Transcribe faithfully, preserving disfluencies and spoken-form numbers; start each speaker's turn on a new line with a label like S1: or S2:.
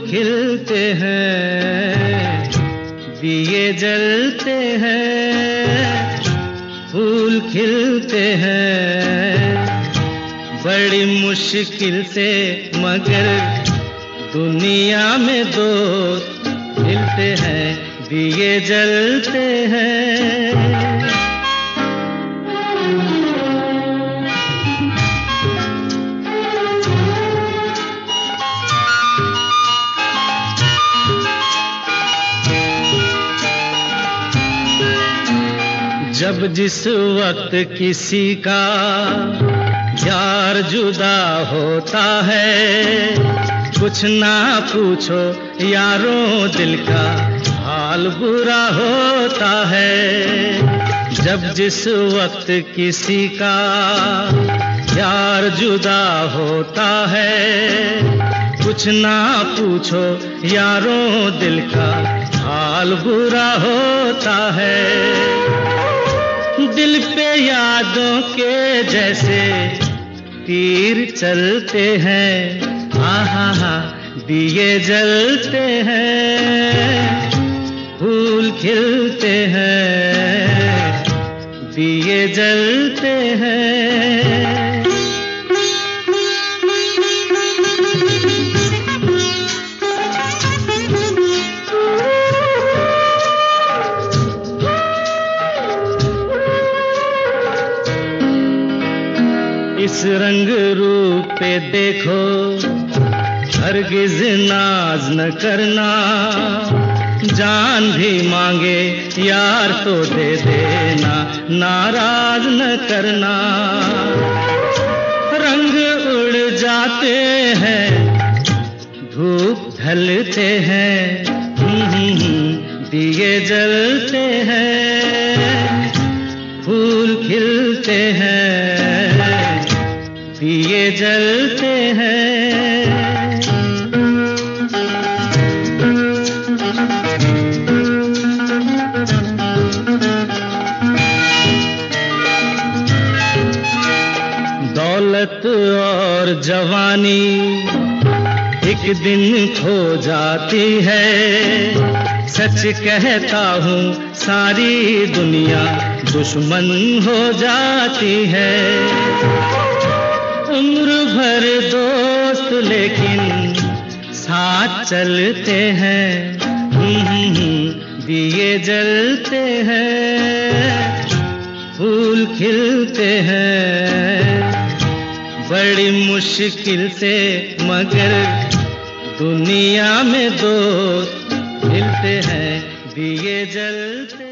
S1: खिलते हैं, दिए जलते हैं, फूल खिलते हैं, बड़ी मुश्किल से मगर दुनिया में दोस्त मिलते हैं, दिए जलते हैं। जब जिस वक्त किसी का यार जुदा होता है, कुछ ना पूछो यारों दिल का हाल बुरा होता है। जब जिस वक्त किसी का यार जुदा होता है, कुछ ना पूछो यारों दिल का हाल बुरा होता है। दिल पे यादों के जैसे तीर चलते हैं, आहा हा दिए जलते हैं, फूल खिलते हैं, दिए जलते हैं। इस रंग रूप पे देखो हरगिज नाज न करना, जान भी मांगे यार तो दे देना, नाराज न करना। रंग उड़ जाते हैं, धूप ढलते हैं, दिए जलते हैं, फूल खिलते हैं, दिए जलते हैं। दौलत और जवानी एक दिन खो जाती है, सच कहता हूँ सारी दुनिया दुश्मन हो जाती है। उम्र भर दोस्त लेकिन साथ चलते हैं, दिए जलते हैं, फूल खिलते हैं, बड़ी मुश्किल से मगर दुनिया में दोस्त मिलते हैं, दिए जलते